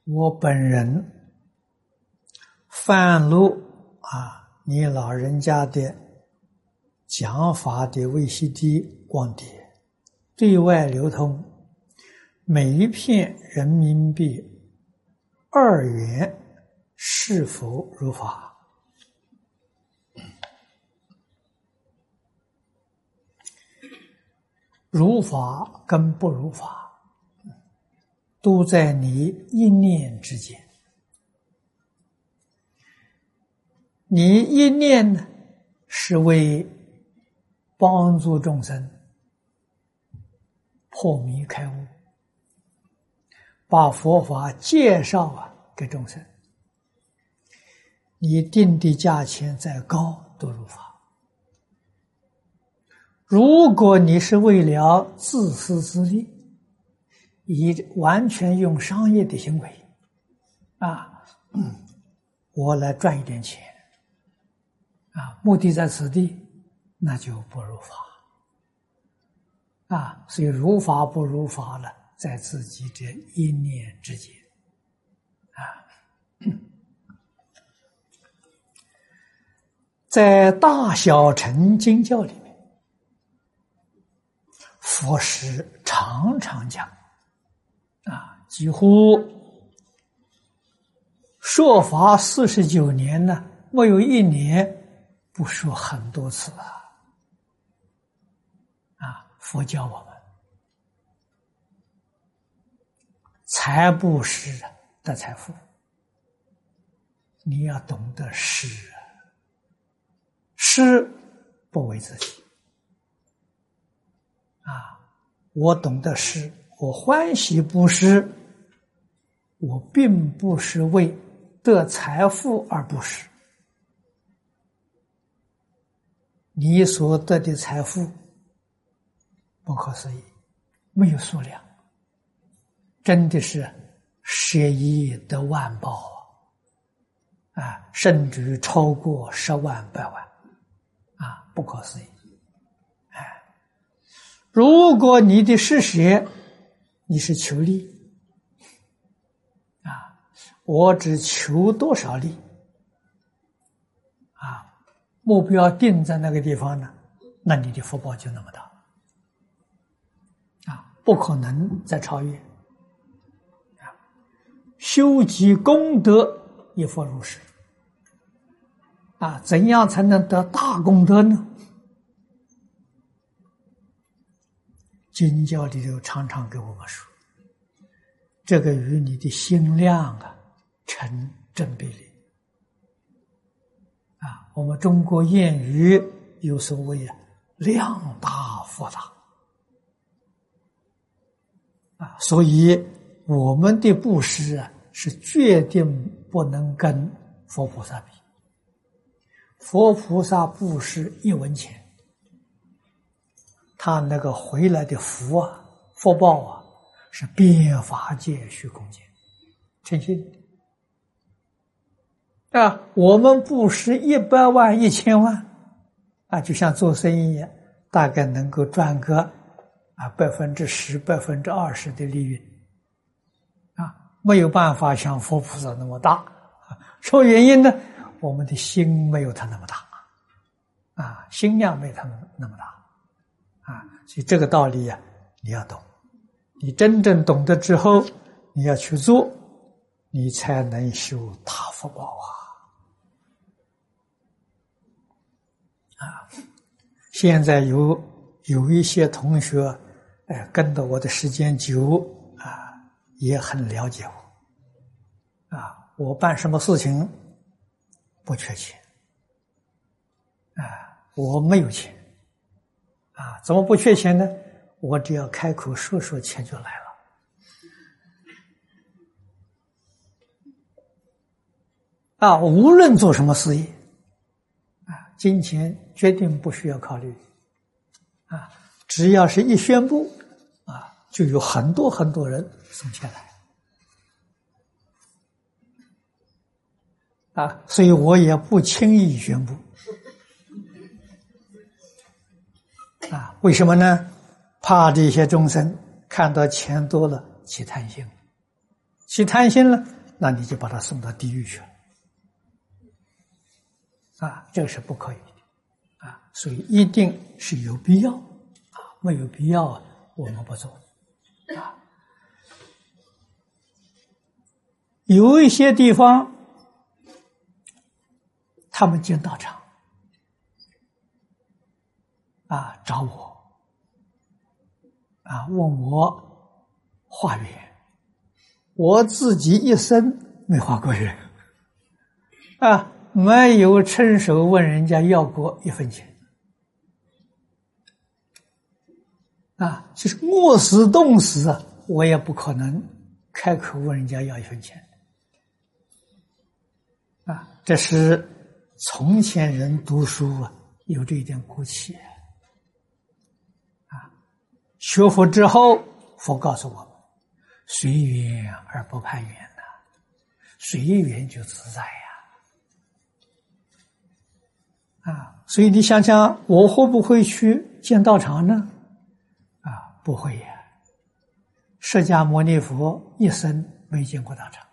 我本人翻录你老人家的讲法的 VCD 光碟，对外流通，每一片人民币2元，是否如法？如法跟不如法，都在你一念之间。你一念呢，是为帮助众生破迷开悟，把佛法介绍给众生。你定的价钱再高都如法。如果你是为了自私自利，完全用商业的行为我来赚一点钱目的在此地，那就不如法所以如法不如法了，在自己这一念之间在大小乘经教里面，佛师常常讲几乎说法49年呢，没有一年不说很多次佛教我们财布施的财富，你要懂得施施不为自己我懂得施，我欢喜布施，我并不是为得财富而布施。你所得的财富不可思议，没有数量，真的是10亿得万报甚至于超过10万100万不可思议。如果你的施舍，你是求利我只求多少利目标定在那个地方呢，那你的福报就那么大不可能再超越修集功德，一佛如是怎样才能得大功德呢？经教里头常常给我们说，这个与你的心量成正比例我们中国谚语有所谓量大福大所以我们的布施是决定不能跟佛菩萨比。佛菩萨布施1文钱，他那个回来的福福报是遍法界虚空间诚信我们布施100万1000万就像做生意一样，大概能够赚个10%、20%的利润没有办法像佛菩萨那么大什么原因呢？我们的心没有他那么大心量没有他那么大所以这个道理你要懂，你真正懂得之后，你要去做，你才能修大福报现在有一些同学跟着我的时间久也很了解我我办什么事情不缺钱我没有钱怎么不缺钱呢？我只要开口说说，钱就来了无论做什么事业金钱决定不需要考虑只要是一宣布就有很多很多人送钱来所以我也不轻易宣布为什么呢？怕这些众生看到钱多了起贪心， 起贪心了，那你就把他送到地狱去了。这个是不可以的所以一定是有必要没有必要我们不做有一些地方他们建道场找我问我化缘，我自己一生没化过缘没有伸手问人家要过1分钱就是饿死冻死我也不可能开口问人家要1分钱这是从前人读书有这一点骨气学佛之后，佛告诉我们随缘而不攀缘随缘就自在所以你想想我会不会去建道场呢不会释迦牟尼佛一生没建过道场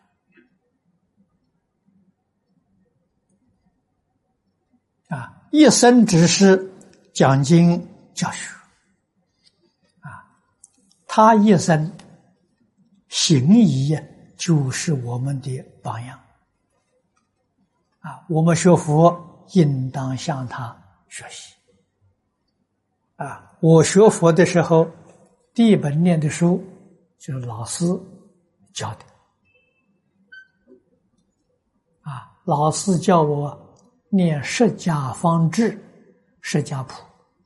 一生只是讲经教学他一生行仪就是我们的榜样我们学佛应当向他学习我学佛的时候第一本念的书就是老师教的老师叫我念释迦方志、释迦谱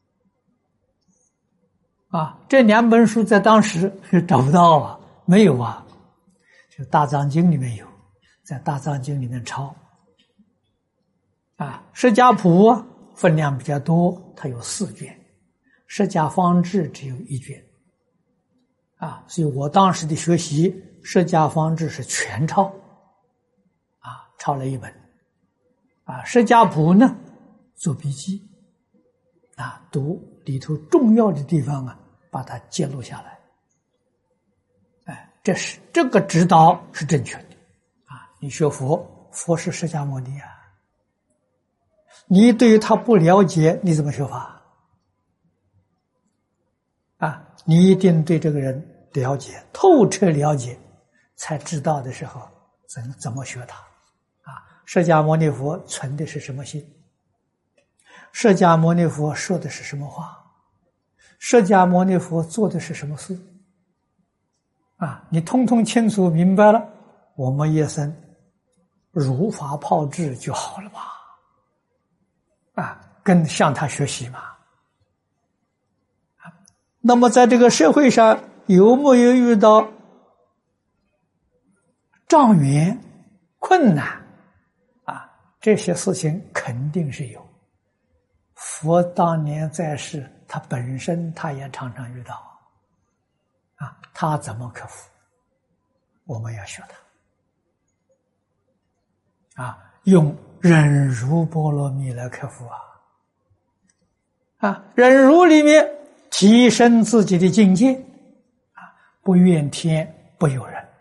这2本书在当时找不到没有就大藏经里面有，在大藏经里面抄释迦谱分量比较多，它有4卷，释迦方志只有1卷所以我当时的学习释迦方志是全抄抄了1本释迦谱呢做笔记读里头重要的地方把它记录下来这个指导是正确的你学佛，佛是释迦牟尼你对于他不了解你怎么学法你一定对这个人了解透彻了解才知道的时候怎么学他释迦牟尼佛存的是什么心，释迦牟尼佛说的是什么话，释迦牟尼佛做的是什么事你通通清楚明白了，我们一生如法炮制就好了吧跟向他学习嘛那么在这个社会上有没有遇到障缘困难这些事情肯定是有，佛当年在世他本身他也常常遇到他怎么克服，我们要学他用忍辱波罗蜜来克服忍辱里面提升自己的境界不怨天不尤人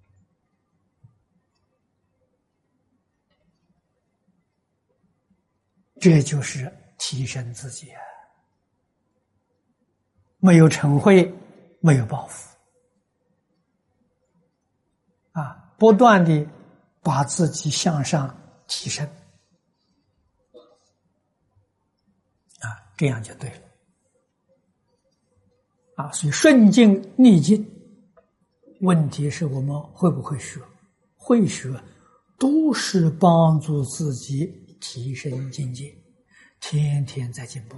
这就是提升自己没有嗔恚，没有报复不断地把自己向上提升这样就对了所以顺境逆境问题是我们会不会学，会学都是帮助自己提升境界，天天在进步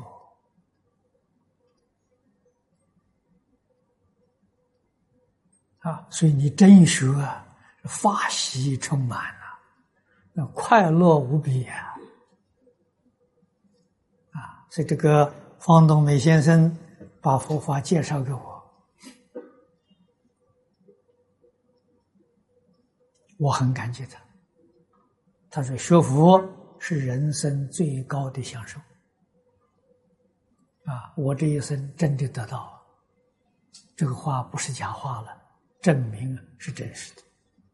所以你真学法喜充满那快乐无比所以这个方东美先生把佛法介绍给我很感激他。他说学佛是人生最高的享受我这一生真的得到这个话不是假话了，证明是真实的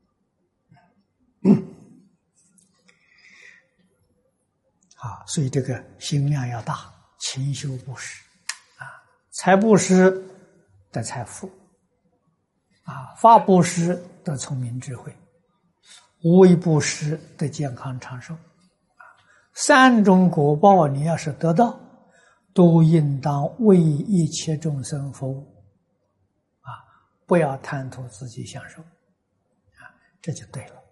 所以这个心量要大，勤修布施财布施得财富法布施得聪明智慧，无为布施得健康长寿三种果报你要是得到，都应当为一切众生服务不要贪图自己享受这就对了。